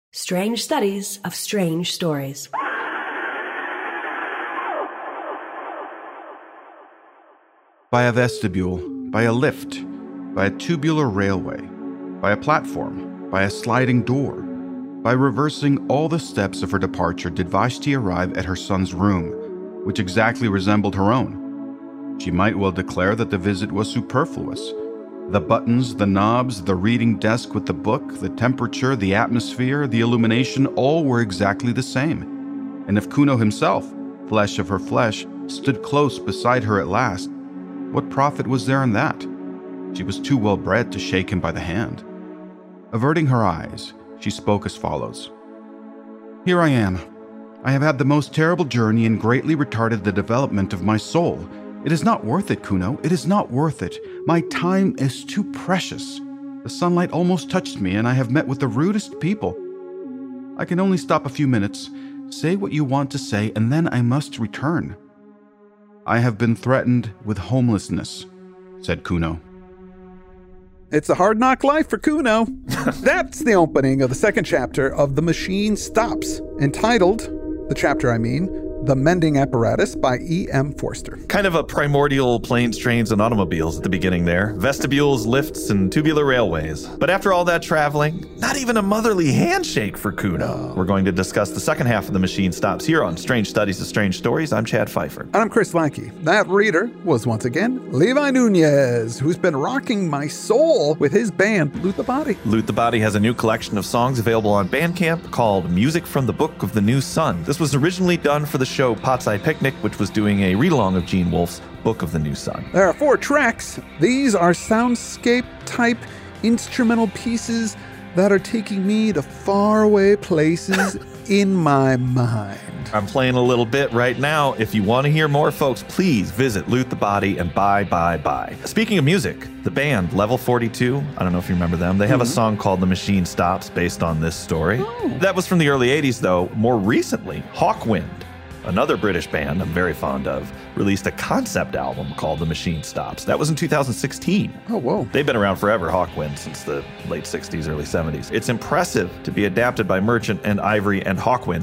Strange Studies of Strange Stories. By a vestibule, by a lift, by a tubular railway, by a platform, by a sliding door, by reversing all the steps of her departure did Vashti arrive at her son's room, which exactly resembled her own. She might well declare that the visit was superfluous. The buttons, the knobs, the reading desk with the book, the temperature, the atmosphere, the illumination, all were exactly the same. And if Kuno himself, flesh of her flesh, stood close beside her at last, what profit was there in that? She was too well bred to shake him by the hand. Averting her eyes, she spoke as follows. Here I am. I have had the most terrible journey and greatly retarded the development of my soul. It is not worth it, Kuno. It is not worth it. My time is too precious. The sunlight almost touched me, and I have met with the rudest people. I can only stop a few minutes. Say what you want to say, and then I must return. I have been threatened with homelessness, said Kuno. It's a hard knock life for Kuno. That's the opening of the second chapter of The Machine Stops, entitled, The Mending Apparatus by E.M. Forster. Kind of a primordial planes, trains, and automobiles at the beginning there. Vestibules, lifts, and tubular railways. But after all that traveling, not even a motherly handshake for Kuno. We're going to discuss the second half of The Machine Stops here on Strange Studies of Strange Stories. I'm Chad Pfeiffer. And I'm Chris Lackey. That reader was once again Levi Nunez, who's been rocking my soul with his band, Loot the Body. Loot the Body has a new collection of songs available on Bandcamp called Music from the Book of the New Sun. This was originally done for the show Potside Picnic, which was doing a read-along of Gene Wolfe's Book of the New Sun. There are 4 tracks. These are soundscape-type instrumental pieces that are taking me to faraway places in my mind. I'm playing a little bit right now. If you want to hear more, folks, please visit Loot the Body and buy. Speaking of music, the band Level 42, I don't know if you remember them, they have a song called The Machine Stops based on this story. That was from the early 80s, though. More recently, Hawkwind, another British band I'm very fond of, released a concept album called The Machine Stops. That was in 2016. Oh, whoa. They've been around forever, Hawkwind, since the late 60s, early 70s. It's impressive to be adapted by Merchant and Ivory and Hawkwind.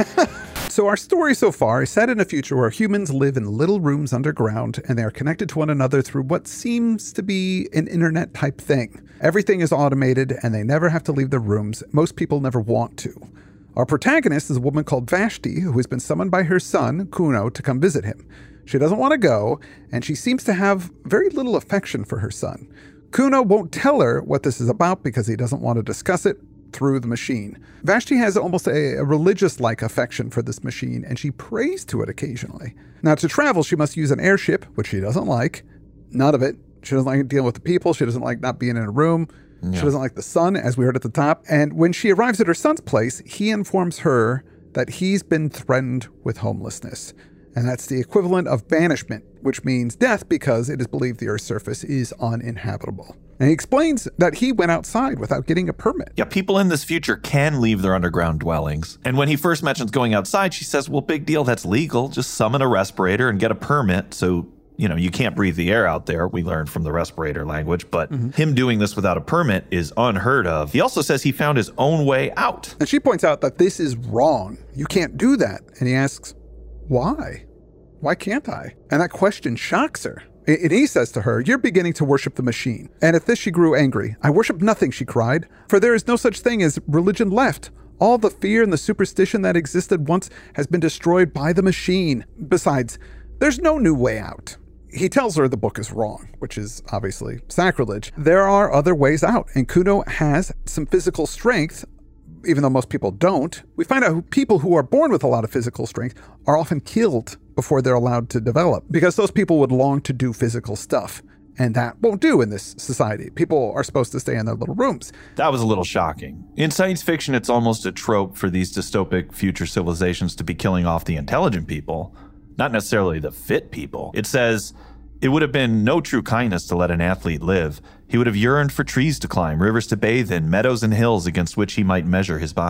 So our story so far is set in a future where humans live in little rooms underground and they are connected to one another through what seems to be an internet type thing. Everything is automated and they never have to leave their rooms. Most people never want to. Our protagonist is a woman called Vashti who has been summoned by her son, Kuno, to come visit him. She doesn't want to go, and she seems to have very little affection for her son. Kuno won't tell her what this is about because he doesn't want to discuss it through the machine. Vashti has almost a religious-like affection for this machine, and she prays to it occasionally. Now, to travel, she must use an airship, which she doesn't like. None of it. She doesn't like dealing with the people. She doesn't like not being in a room. Yeah. She doesn't like the sun, as we heard at the top. And when she arrives at her son's place, he informs her that he's been threatened with homelessness. And that's the equivalent of banishment, which means death because it is believed the Earth's surface is uninhabitable. And he explains that he went outside without getting a permit. Yeah, people in this future can leave their underground dwellings. And when he first mentions going outside, she says, well, big deal, that's legal. Just summon a respirator and get a permit. So, you can't breathe the air out there. We learned from the respirator language. But him doing this without a permit is unheard of. He also says he found his own way out. And she points out that this is wrong. You can't do that. And he asks, why? Why can't I? And that question shocks her. And he says to her, you're beginning to worship the machine. And at this she grew angry. I worship nothing, she cried, for there is no such thing as religion left. All the fear and the superstition that existed once has been destroyed by the machine. Besides, there's no new way out. He tells her the book is wrong, which is obviously sacrilege. There are other ways out, and Kuno has some physical strength, even though most people don't. We find out people who are born with a lot of physical strength are often killed before they're allowed to develop, because those people would long to do physical stuff. And that won't do in this society. People are supposed to stay in their little rooms. That was a little shocking. In science fiction, it's almost a trope for these dystopic future civilizations to be killing off the intelligent people, not necessarily the fit people. It says, it would have been no true kindness to let an athlete live. He would have yearned for trees to climb, rivers to bathe in, meadows and hills against which he might measure his body.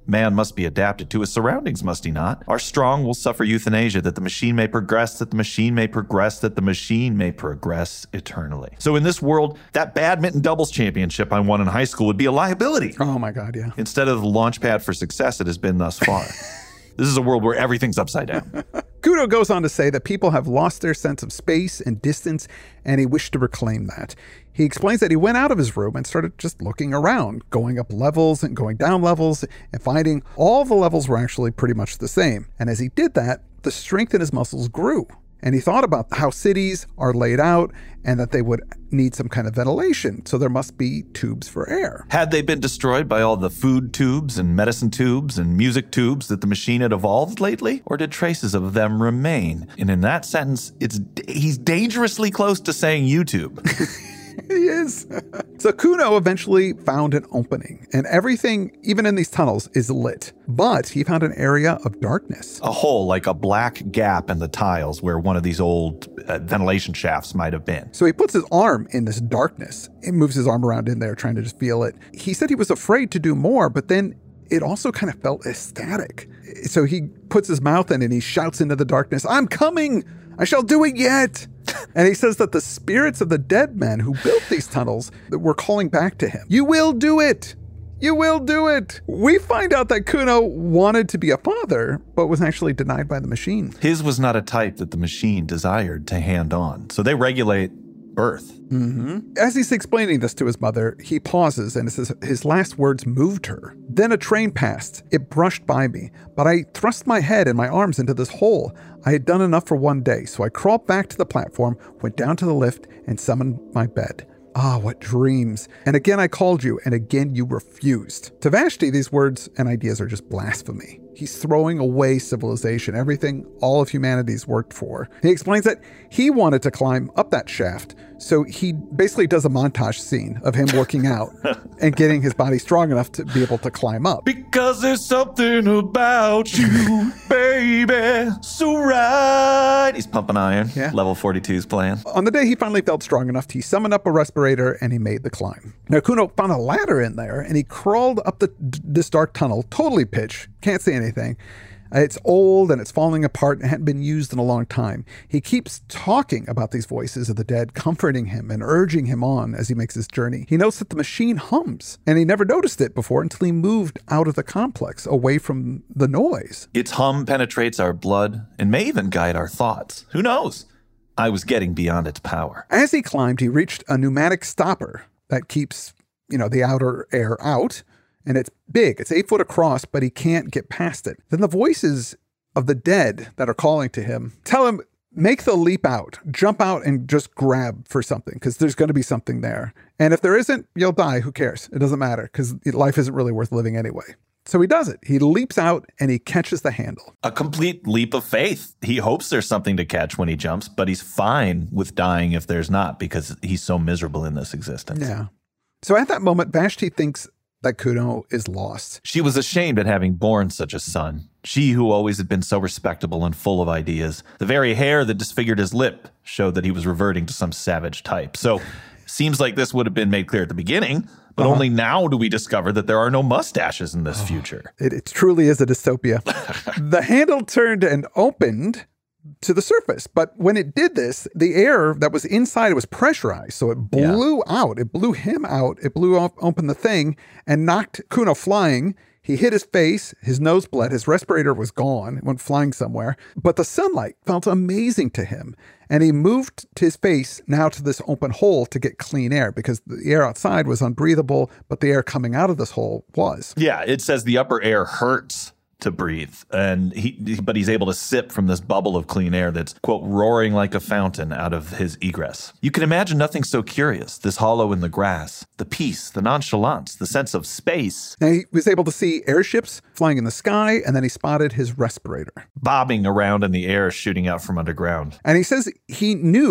Man must be adapted to his surroundings, must he not? Our strong will suffer euthanasia, that the machine may progress, that the machine may progress, that the machine may progress eternally. So in this world, that badminton doubles championship I won in high school would be a liability. Oh my God, yeah. Instead of the launch pad for success it has been thus far. This is a world where everything's upside down. Kuno goes on to say that people have lost their sense of space and distance, and he wished to reclaim that. He explains that he went out of his room and started just looking around, going up levels and going down levels, and finding all the levels were actually pretty much the same. And as he did that, the strength in his muscles grew. And he thought about how cities are laid out and that they would need some kind of ventilation. So there must be tubes for air. Had they been destroyed by all the food tubes and medicine tubes and music tubes that the machine had evolved lately? Or did traces of them remain? And in that sentence, he's dangerously close to saying YouTube. He is. So Kuno eventually found an opening, and everything, even in these tunnels, is lit. But he found an area of darkness. A hole, like a black gap in the tiles where one of these old ventilation shafts might have been. So he puts his arm in this darkness. He moves his arm around in there, trying to just feel it. He said he was afraid to do more, but then it also kind of felt ecstatic. So he puts his mouth in and he shouts into the darkness, "I'm coming! I shall do it yet!" And he says that the spirits of the dead men who built these tunnels were calling back to him. You will do it! You will do it! We find out that Kuno wanted to be a father, but was actually denied by the machine. His was not a type that the machine desired to hand on. So they regulate birth. Mm-hmm. As he's explaining this to his mother, he pauses and it says his last words moved her. Then a train passed. It brushed by me, but I thrust my head and my arms into this hole. I had done enough for one day, so I crawled back to the platform, went down to the lift, and summoned my bed. Ah, what dreams. And again I called you, and again you refused. To Vashti, these words and ideas are just blasphemy. He's throwing away civilization, everything all of humanity's worked for. He explains that he wanted to climb up that shaft, so he basically does a montage scene of him working out and getting his body strong enough to be able to climb up. Because there's something about you, baby, so right. He's pumping iron. Yeah. Level 42's playing. On the day he finally felt strong enough, he summoned up a respirator and he made the climb. Now, Kuno found a ladder in there and he crawled up this dark tunnel, totally pitch, can't see anything. It's old and it's falling apart and hadn't been used in a long time. He keeps talking about these voices of the dead, comforting him and urging him on as he makes his journey. He notes that the machine hums, and he never noticed it before until he moved out of the complex, away from the noise. Its hum penetrates our blood and may even guide our thoughts. Who knows? I was getting beyond its power. As he climbed, he reached a pneumatic stopper that keeps, the outer air out. And it's big. It's 8 foot across, but he can't get past it. Then the voices of the dead that are calling to him tell him, make the leap out, jump out and just grab for something because there's going to be something there. And if there isn't, you'll die. Who cares? It doesn't matter because life isn't really worth living anyway. So he does it. He leaps out and he catches the handle. A complete leap of faith. He hopes there's something to catch when he jumps, but he's fine with dying if there's not because he's so miserable in this existence. Yeah. So at that moment, Vashti thinks that Kuno is lost. She was ashamed at having borne such a son. She who always had been so respectable and full of ideas. The very hair that disfigured his lip showed that he was reverting to some savage type. So seems like this would have been made clear at the beginning, but only now do we discover that there are no mustaches in this future. It truly is a dystopia. The handle turned and opened to the surface. But when it did this, the air that was inside, it was pressurized. So it blew out. It blew him out. It blew open the thing and knocked Kuno flying. He hit his face. His nose bled. His respirator was gone. It went flying somewhere. But the sunlight felt amazing to him. And he moved his face now to this open hole to get clean air because the air outside was unbreathable, but the air coming out of this hole was. Yeah, it says the upper air hurts to breathe, and but he's able to sip from this bubble of clean air that's, quote, roaring like a fountain out of his egress. You can imagine nothing so curious, this hollow in the grass, the peace, the nonchalance, the sense of space. Now he was able to see airships flying in the sky, and then he spotted his respirator. Bobbing around in the air, shooting out from underground. And he says he knew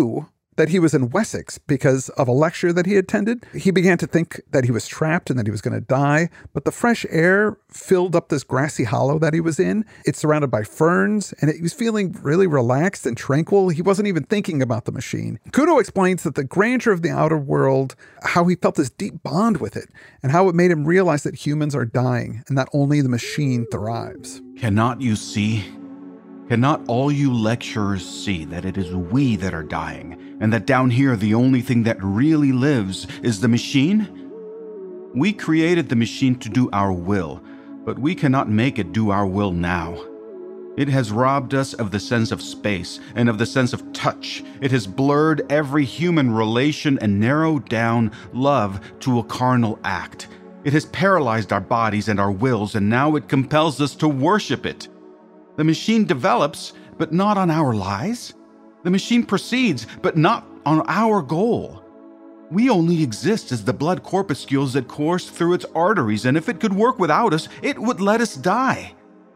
that he was in Wessex because of a lecture that he attended. He began to think that he was trapped and that he was going to die, but the fresh air filled up this grassy hollow that he was in. It's surrounded by ferns, and he was feeling really relaxed and tranquil. He wasn't even thinking about the machine. Kuno explains that the grandeur of the outer world, how he felt this deep bond with it, and how it made him realize that humans are dying and that only the machine thrives. Cannot you see? Cannot all you lecturers see that it is we that are dying, and that down here the only thing that really lives is the machine? We created the machine to do our will, but we cannot make it do our will now. It has robbed us of the sense of space and of the sense of touch. It has blurred every human relation and narrowed down love to a carnal act. It has paralyzed our bodies and our wills, and now it compels us to worship it. The machine develops, but not on our lies. The machine proceeds, but not on our goal. We only exist as the blood corpuscles that course through its arteries, and if it could work without us, it would let us die.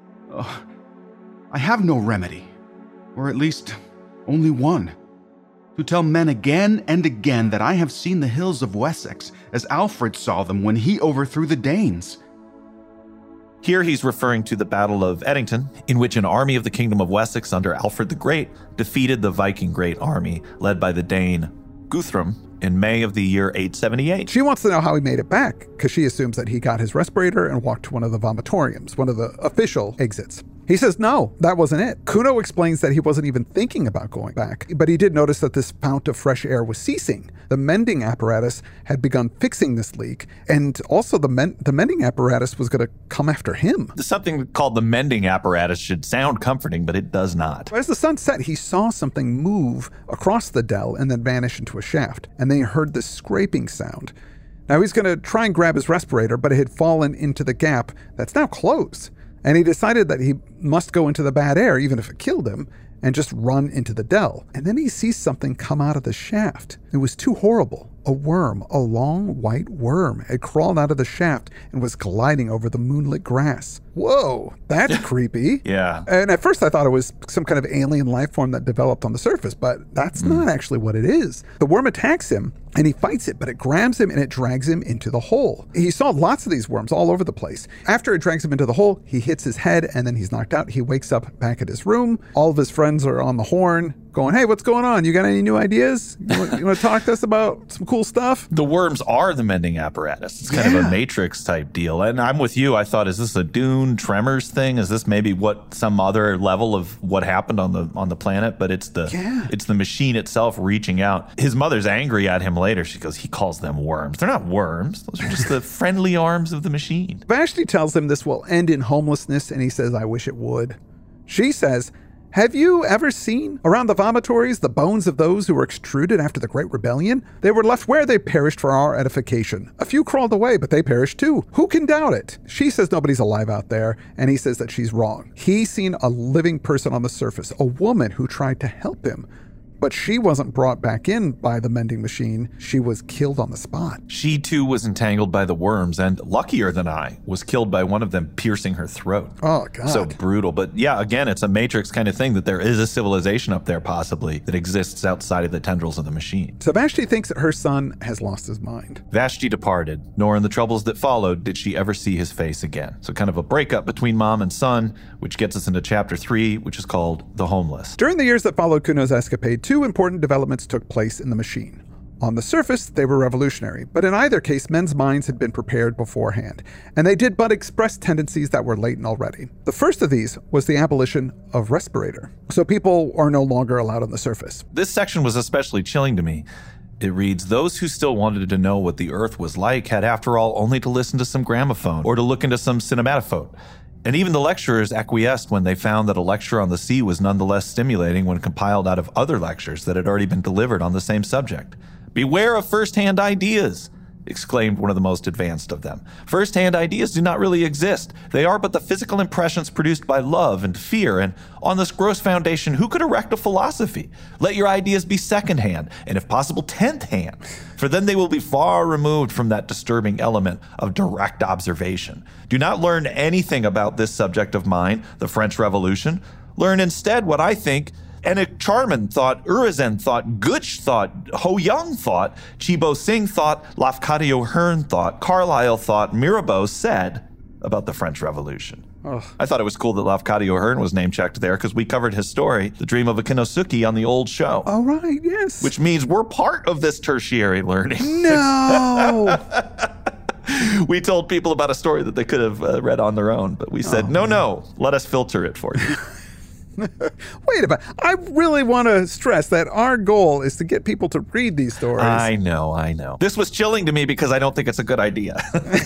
I have no remedy, or at least only one: to tell men again and again that I have seen the hills of Wessex as Alfred saw them when he overthrew the Danes. Here he's referring to the Battle of Edington, in which an army of the Kingdom of Wessex under Alfred the Great defeated the Viking Great Army, led by the Dane Guthrum, in May of the year 878. She wants to know how he made it back, because she assumes that he got his respirator and walked to one of the vomitoriums, one of the official exits. He says no, that wasn't it. Kuno explains that he wasn't even thinking about going back, but he did notice that this fount of fresh air was ceasing. The mending apparatus had begun fixing this leak, and also the mending apparatus was going to come after him. Something called the mending apparatus should sound comforting, but it does not. As the sun set, he saw something move across the dell and then vanish into a shaft, and then he heard this scraping sound. Now he's going to try and grab his respirator, but it had fallen into the gap that's now closed. And he decided that he must go into the bad air, even if it killed him, and just run into the dell. And then he sees something come out of the shaft. It was too horrible. A worm, a long white worm, had crawled out of the shaft and was gliding over the moonlit grass. Whoa, that's creepy. Yeah. And at first I thought it was some kind of alien life form that developed on the surface, but that's not actually what it is. The worm attacks him and he fights it, but it grabs him and it drags him into the hole. He saw lots of these worms all over the place. After it drags him into the hole, he hits his head and then he's knocked out. He wakes up back at his room. All of his friends are on the horn going, hey, what's going on? You got any new ideas? You want to talk to us about some cool stuff? The worms are the mending apparatus. It's kind of a Matrix type deal. And I'm with you. I thought, is this a Dune Tremors thing? Is this maybe what some other level of what happened on the planet? But it's the machine itself reaching out. His mother's angry at him later. She goes, he calls them worms. They're not worms. Those are just the friendly arms of the machine. Vashti tells him this will end in homelessness, and he says, I wish it would. She says, have you ever seen around the vomitories the bones of those who were extruded after the Great Rebellion? They were left where they perished for our edification. A few crawled away, but they perished too. Who can doubt it? She says nobody's alive out there, and he says that she's wrong. He's seen a living person on the surface, a woman who tried to help him. But she wasn't brought back in by the mending machine. She was killed on the spot. She, too, was entangled by the worms, and luckier than I, was killed by one of them piercing her throat. Oh, God. So brutal. But yeah, again, it's a Matrix kind of thing that there is a civilization up there, possibly, that exists outside of the tendrils of the machine. So Vashti thinks that her son has lost his mind. Vashti departed, nor in the troubles that followed did she ever see his face again. So kind of a breakup between mom and son, which gets us into chapter 3, which is called The Homeless. During the years that followed Kuno's escapade, two important developments took place in the machine. On the surface, they were revolutionary, but in either case, men's minds had been prepared beforehand, and they did but express tendencies that were latent already. The first of these was the abolition of respirator, so people are no longer allowed on the surface. This section was especially chilling to me. It reads, those who still wanted to know what the earth was like had, after all, only to listen to some gramophone or to look into some cinematophone. And even the lecturers acquiesced when they found that a lecture on the sea was nonetheless stimulating when compiled out of other lectures that had already been delivered on the same subject. Beware of first-hand ideas, exclaimed one of the most advanced of them. First-hand ideas do not really exist. They are but the physical impressions produced by love and fear, and on this gross foundation, who could erect a philosophy? Let your ideas be second-hand, and if possible, 10th-hand, for then they will be far removed from that disturbing element of direct observation. Do not learn anything about this subject of mine, the French Revolution. Learn instead what I think Enik Charman thought, Urizen thought, Gooch thought, Ho Young thought, Chibo Singh thought, Lafcadio Hearn thought, Carlyle thought, Mirabeau said about the French Revolution. Ugh. I thought it was cool that Lafcadio Hearn was name-checked there because we covered his story, The Dream of a Kinosuke, on the old show. Oh, right, yes. Which means we're part of this tertiary learning. No! We told people about a story that they could have read on their own, but we said, no, let us filter it for you. Wait a minute. I really want to stress that our goal is to get people to read these stories. I know. This was chilling to me because I don't think it's a good idea.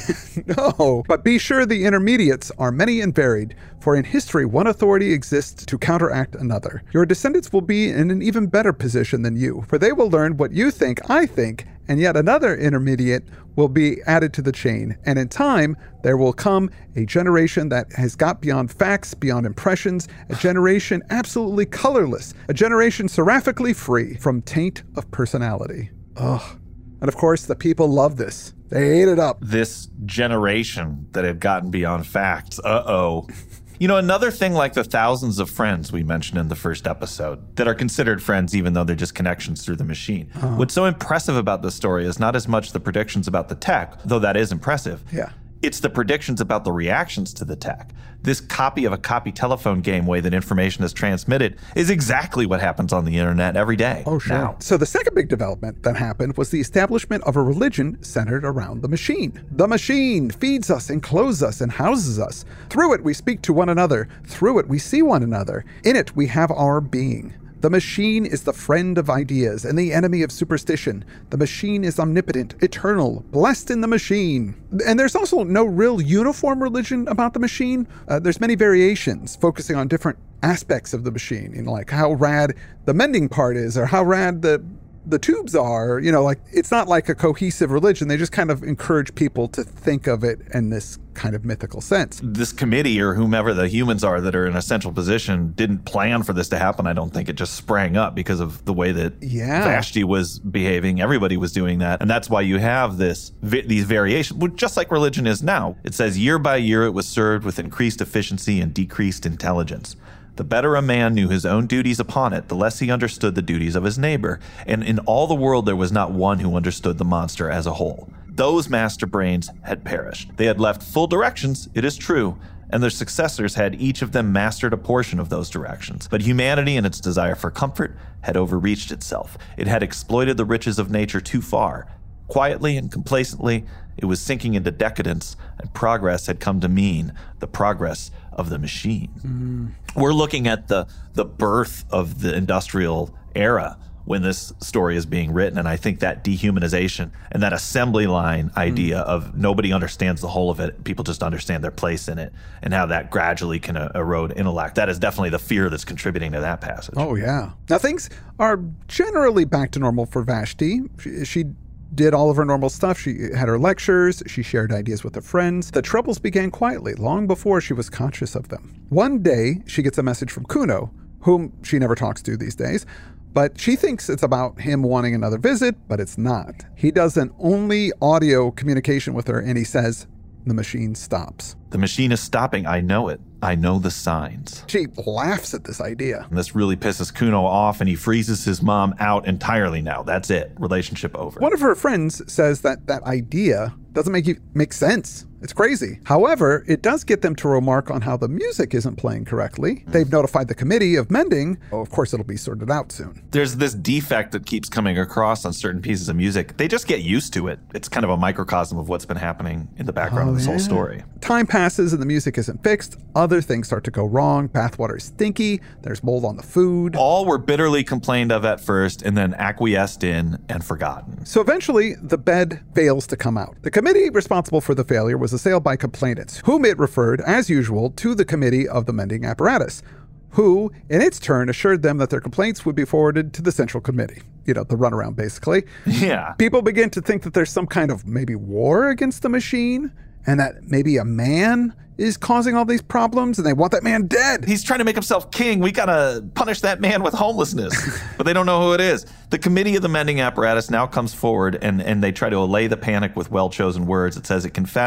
No, but be sure the intermediates are many and varied, for in history one authority exists to counteract another. Your descendants will be in an even better position than you, for they will learn what you think I think, and yet another intermediate will be added to the chain. And in time, there will come a generation that has got beyond facts, beyond impressions, a generation absolutely colorless, a generation seraphically free from taint of personality. Ugh. And of course, the people love this. They ate it up. This generation that had gotten beyond facts. Uh-oh. You know, another thing like the thousands of friends we mentioned in the first episode that are considered friends even though they're just connections through the machine. What's so impressive about this story is not as much the predictions about the tech, though that is impressive. Yeah. It's the predictions about the reactions to the tech. This copy of a copy telephone game way that information is transmitted is exactly what happens on the internet every day. Oh, sure. Now. So the second big development that happened was the establishment of a religion centered around the machine. The machine feeds us and clothes us and houses us. Through it, we speak to one another. Through it, we see one another. In it, we have our being. The machine is the friend of ideas and the enemy of superstition. The machine is omnipotent, eternal, blessed in the machine. And there's also no real uniform religion about the machine. There's many variations focusing on different aspects of the machine, you know, like how rad the mending part is or how rad the tubes are, you know, like it's not like a cohesive religion. They just kind of encourage people to think of it in this kind of mythical sense. This committee or whomever the humans are that are in a central position didn't plan for this to happen. I don't think it just sprang up because of the way that Vashti was behaving. Everybody was doing that. And that's why you have these variations, just like religion is now. It says year by year it was served with increased efficiency and decreased intelligence. The better a man knew his own duties upon it, the less he understood the duties of his neighbor. And in all the world there was not one who understood the monster as a whole. Those master brains had perished. They had left full directions, it is true, and their successors had each of them mastered a portion of those directions. But humanity, in its desire for comfort, had overreached itself. It had exploited the riches of nature too far. Quietly and complacently, it was sinking into decadence, and progress had come to mean the progress of the machine. We're looking at the birth of the industrial era when this story is being written, and I think that dehumanization and that assembly line idea of nobody understands the whole of it, people just understand their place in it, and how that gradually can erode intellect. That is definitely the fear that's contributing to that passage. Oh, yeah. Now, things are generally back to normal for Vashti. She did all of her normal stuff. She had her lectures. She shared ideas with her friends. The troubles began quietly, long before she was conscious of them. One day, she gets a message from Kuno, whom she never talks to these days, but she thinks it's about him wanting another visit, but it's not. He does an only audio communication with her, and he says, the machine stops. The machine is stopping. I know it. I know the signs. She laughs at this idea. And this really pisses Kuno off, and he freezes his mom out entirely now. That's it. Relationship over. One of her friends says that idea doesn't make sense. It's crazy. However, it does get them to remark on how the music isn't playing correctly. They've notified the committee of mending. Oh, of course, it'll be sorted out soon. There's this defect that keeps coming across on certain pieces of music. They just get used to it. It's kind of a microcosm of what's been happening in the background of this whole story. Time passes and the music isn't fixed. Other things start to go wrong. Bathwater is stinky. There's mold on the food. All were bitterly complained of at first and then acquiesced in and forgotten. So eventually, the bed fails to come out. The committee responsible for the failure was assailed by complainants, whom it referred, as usual, to the committee of the mending apparatus, who, in its turn, assured them that their complaints would be forwarded to the central committee. You know, the runaround, basically. Yeah. People begin to think that there's some kind of maybe war against the machine, and that maybe a man is causing all these problems, and they want that man dead. He's trying to make himself king. We gotta punish that man with homelessness. But they don't know who it is. The committee of the mending apparatus now comes forward, and they try to allay the panic with well-chosen words. It says it confessed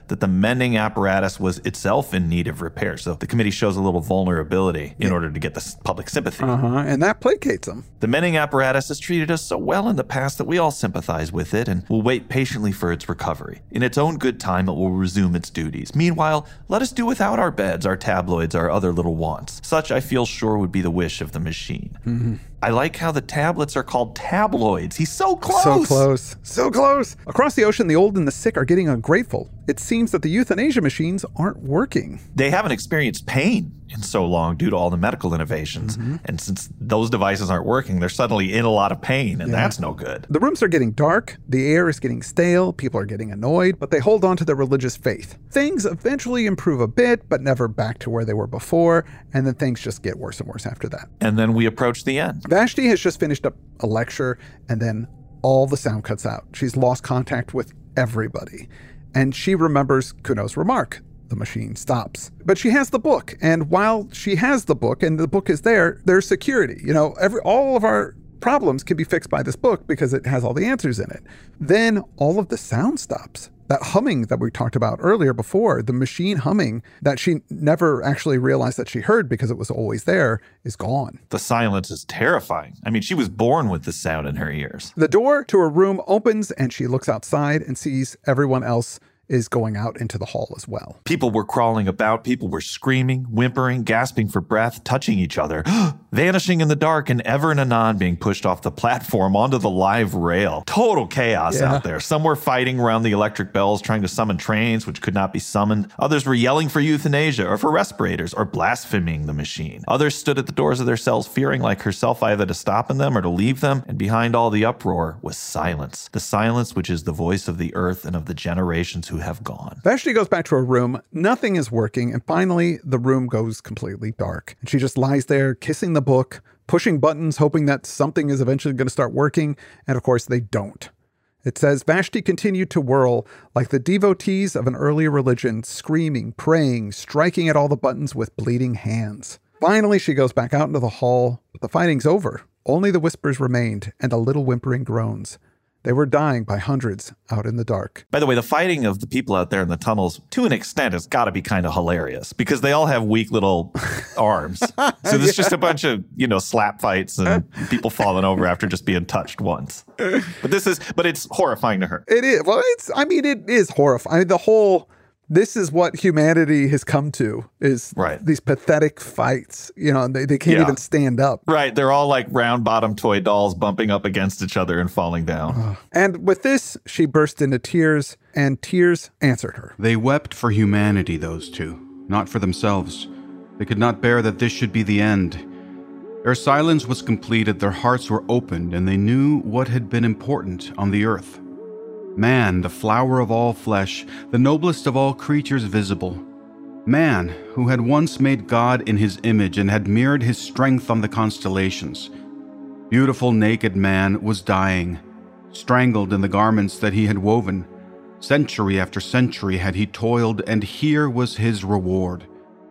that the mending apparatus was itself in need of repair. So the committee shows a little vulnerability in order to get the public sympathy. And that placates them. The mending apparatus has treated us so well in the past that we all sympathize with it and will wait patiently for its recovery. In its own good time, it will resume its duties. Meanwhile, let us do without our beds, our tabloids, our other little wants. Such, I feel sure, would be the wish of the machine. I like how the tablets are called tabloids. He's so close. So close. So close. Across the ocean, the old and the sick are getting ungrateful. It seems that the euthanasia machines aren't working. They haven't experienced pain in so long due to all the medical innovations. And since those devices aren't working, they're suddenly in a lot of pain, and that's no good. The rooms are getting dark, the air is getting stale, people are getting annoyed, but they hold on to their religious faith. Things eventually improve a bit, but never back to where they were before, and then things just get worse and worse after that. And then we approach the end. Vashti has just finished up a lecture, and then all the sound cuts out. She's lost contact with everybody. And she remembers Kuno's remark. The machine stops. But she has the book. And while she has the book and the book is there, there's security. You know, all of our problems can be fixed by this book because it has all the answers in it. Then all of the sound stops. That humming that we talked about earlier before, the machine humming that she never actually realized that she heard because it was always there, is gone. The silence is terrifying. I mean, she was born with the sound in her ears. The door to her room opens and she looks outside and sees everyone else is going out into the hall as well. People were crawling about. People were screaming, whimpering, gasping for breath, touching each other, vanishing in the dark, and ever and anon being pushed off the platform onto the live rail. Total chaos out there. Some were fighting around the electric bells, trying to summon trains, which could not be summoned. Others were yelling for euthanasia or for respirators or blaspheming the machine. Others stood at the doors of their cells, fearing like herself either to stop in them or to leave them. And behind all the uproar was silence. The silence which is the voice of the earth and of the generations who have gone. Vashti goes back to her room. Nothing is working. And finally, the room goes completely dark. And she just lies there, kissing the book, pushing buttons, hoping that something is eventually going to start working. And of course, they don't. It says, Vashti continued to whirl like the devotees of an earlier religion, screaming, praying, striking at all the buttons with bleeding hands. Finally, she goes back out into the hall, but the fighting's over. Only the whispers remained and the little whimpering groans. They were dying by hundreds out in the dark. By the way, the fighting of the people out there in the tunnels, to an extent, has got to be kind of hilarious because they all have weak little arms. So there's just a bunch of, slap fights and people falling over after just being touched once. But it's horrifying to her. It is. Well, it is horrifying. This is what humanity has come to, is these pathetic fights. They can't even stand up. Right. They're all like round-bottom toy dolls bumping up against each other and falling down. And with this, she burst into tears, and tears answered her. They wept for humanity, those two, not for themselves. They could not bear that this should be the end. Their silence was completed, their hearts were opened, and they knew what had been important on the earth. Man, the flower of all flesh, the noblest of all creatures visible. Man, who had once made God in his image and had mirrored his strength on the constellations. Beautiful naked man was dying, strangled in the garments that he had woven. Century after century had he toiled, and here was his reward.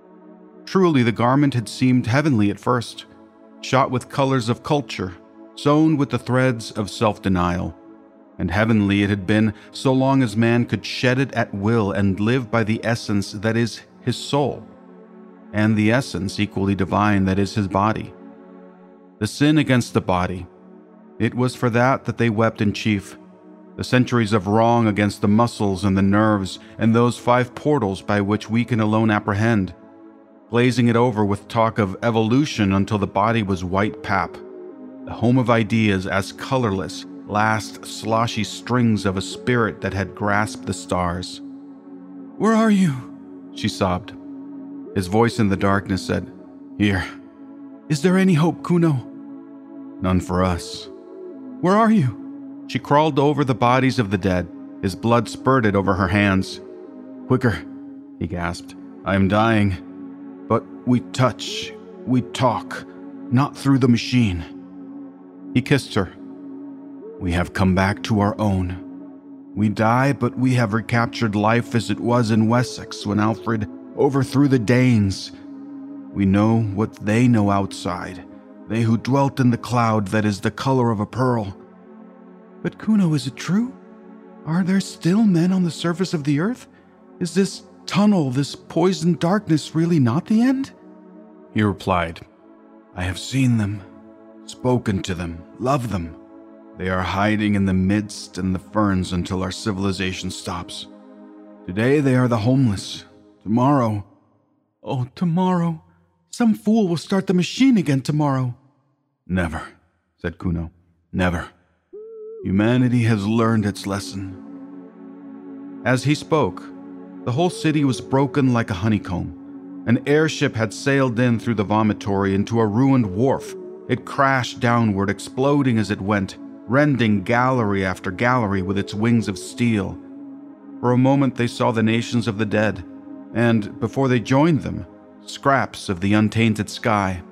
Truly, the garment had seemed heavenly at first, shot with colors of culture, sewn with the threads of self-denial. And heavenly it had been so long as man could shed it at will and live by the essence that is his soul, and the essence equally divine that is his body. The sin against the body, it was for that they wept in chief. The centuries of wrong against the muscles and the nerves and those 5 portals by which we can alone apprehend, glazing it over with talk of evolution until the body was white pap, the home of ideas as colorless, last sloshy strings of a spirit that had grasped the stars. "Where are you?" she sobbed. His voice in the darkness said, "Here." "Is there any hope, Kuno?" "None for us." "Where are you?" She crawled over the bodies of the dead. His blood spurted over her hands. "Quicker," he gasped. "I am dying. But we touch, we talk, not through the machine." He kissed her. "We have come back to our own. We die, but we have recaptured life as it was in Wessex when Alfred overthrew the Danes. We know what they know outside, they who dwelt in the cloud that is the color of a pearl." "But Kuno, is it true? Are there still men on the surface of the earth? Is this tunnel, this poisoned darkness really not the end? He replied, I have seen them, spoken to them, loved them. They are hiding in the midst and the ferns until our civilization stops. Today they are the homeless. Tomorrow, oh, tomorrow, some fool will start the machine again tomorrow. Never, said Kuno, never. Humanity has learned its lesson. As he spoke, the whole city was broken like a honeycomb. An airship had sailed in through the vomitory into a ruined wharf. It crashed downward, exploding as it went, rending gallery after gallery with its wings of steel. For a moment they saw the nations of the dead, and, before they joined them, scraps of the untainted sky.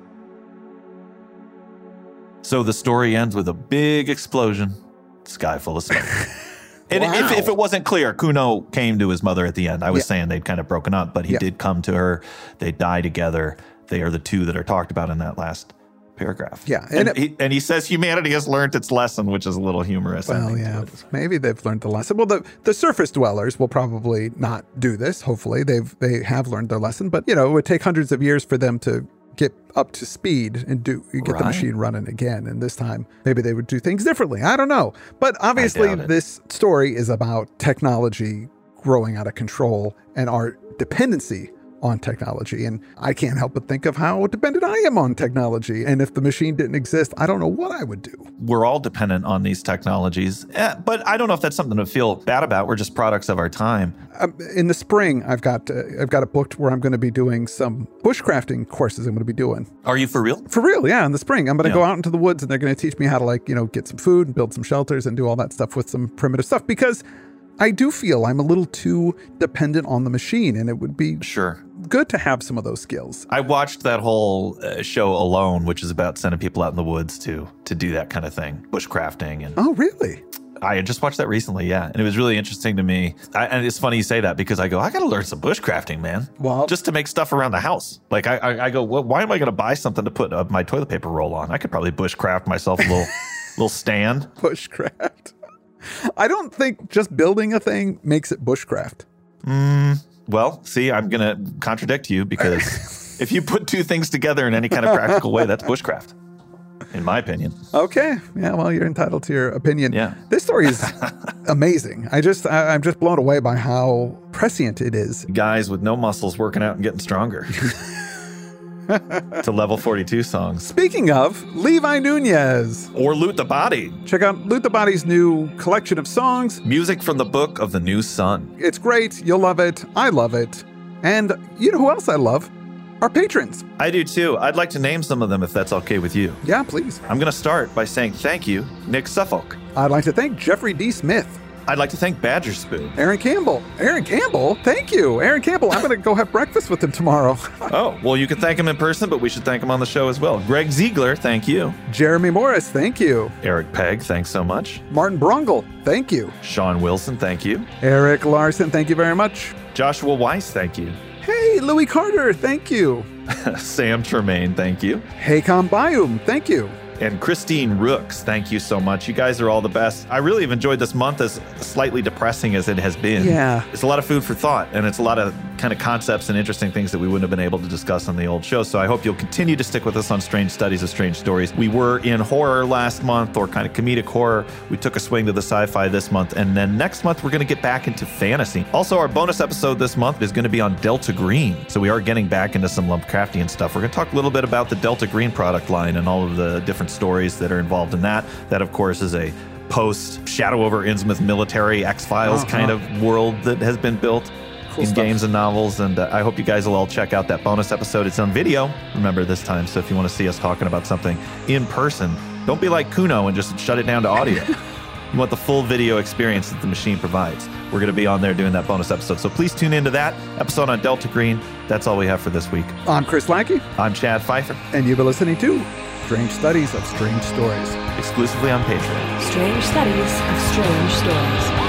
So the story ends with a big explosion, sky full of smoke. And Wow. if it wasn't clear, Kuno came to his mother at the end. I was saying they'd kind of broken up, but he did come to her. They die together. They are the two that are talked about in that last paragraph. Yeah. And he says humanity has learned its lesson, which is a little humorous. Well, yeah, maybe they've learned the lesson. Well, the surface dwellers will probably not do this. Hopefully, they have learned their lesson. But, it would take hundreds of years for them to get up to speed and get the machine running again. And this time, maybe they would do things differently. I don't know. But obviously, this story is about technology growing out of control and our dependency on technology. And I can't help but think of how dependent I am on technology. And if the machine didn't exist, I don't know what I would do. We're all dependent on these technologies, but I don't know if that's something to feel bad about. We're just products of our time. In the spring, I've got it booked where I'm going to be doing some bushcrafting courses. I'm going to be doing. Are you for real? For real, yeah. In the spring, I'm going to go out into the woods and they're going to teach me how to get some food and build some shelters and do all that stuff with some primitive stuff, because I do feel I'm a little too dependent on the machine, and it would be good to have some of those skills. I watched that whole show Alone, which is about sending people out in the woods to do that kind of thing, bushcrafting. And oh, really? I had just watched that recently, yeah. And it was really interesting to me. And it's funny you say that, because I go, I got to learn some bushcrafting, man. Well, just to make stuff around the house. Like I go, well, why am I going to buy something to put my toilet paper roll on? I could probably bushcraft myself a little stand. Bushcraft. I don't think just building a thing makes it bushcraft. Well, see, I'm going to contradict you, because if you put two things together in any kind of practical way, that's bushcraft, in my opinion. Okay. Yeah, well, you're entitled to your opinion. Yeah. This story is amazing. I'm just blown away by how prescient it is. Guys with no muscles working out and getting stronger. To Level 42 songs. Speaking of, Levi Nunez. Or Loot the Body. Check out Loot the Body's new collection of songs. Music from the Book of the New Sun. It's great. You'll love it. I love it. And you know who else I love? Our patrons. I do too. I'd like to name some of them if that's okay with you. Yeah, please. I'm going to start by saying thank you, Nick Suffolk. I'd like to thank Jeffrey D. Smith. I'd like to thank Badger Spoon. Aaron Campbell. Aaron Campbell? Thank you. Aaron Campbell. I'm going to go have breakfast with him tomorrow. Oh, well, you can thank him in person, but we should thank him on the show as well. Greg Ziegler, thank you. Jeremy Morris, thank you. Eric Pegg, thanks so much. Martin Brungle, thank you. Sean Wilson, thank you. Eric Larson, thank you very much. Joshua Weiss, thank you. Hey, Louis Carter, thank you. Sam Tremaine, thank you. Haycom Bayum, thank you. And Christine Rooks, thank you so much. You guys are all the best. I really have enjoyed this month, as slightly depressing as it has been. Yeah. It's a lot of food for thought, and it's a lot of kind of concepts and interesting things that we wouldn't have been able to discuss on the old show. So I hope you'll continue to stick with us on Strange Studies of Strange Stories. We were in horror last month, or kind of comedic horror. We took a swing to the sci-fi this month, and then next month we're going to get back into fantasy. Also, our bonus episode this month is going to be on Delta Green. So we are getting back into some Lovecraftian stuff. We're going to talk a little bit about the Delta Green product line and all of the different stories that are involved in that. That, of course, is a post-Shadow over Innsmouth military X-Files kind of world that has been built in games and novels. And I hope you guys will all check out that bonus episode. It's on video, remember, this time. So if you want to see us talking about something in person, don't be like Kuno and just shut it down to audio. You want the full video experience that the machine provides. We're going to be on there doing that bonus episode. So please tune into that episode on Delta Green. That's all we have for this week. I'm Chris Lackey. I'm Chad Pfeiffer. And you've been listening to Strange Studies of Strange Stories. Exclusively on Patreon. Strange Studies of Strange Stories.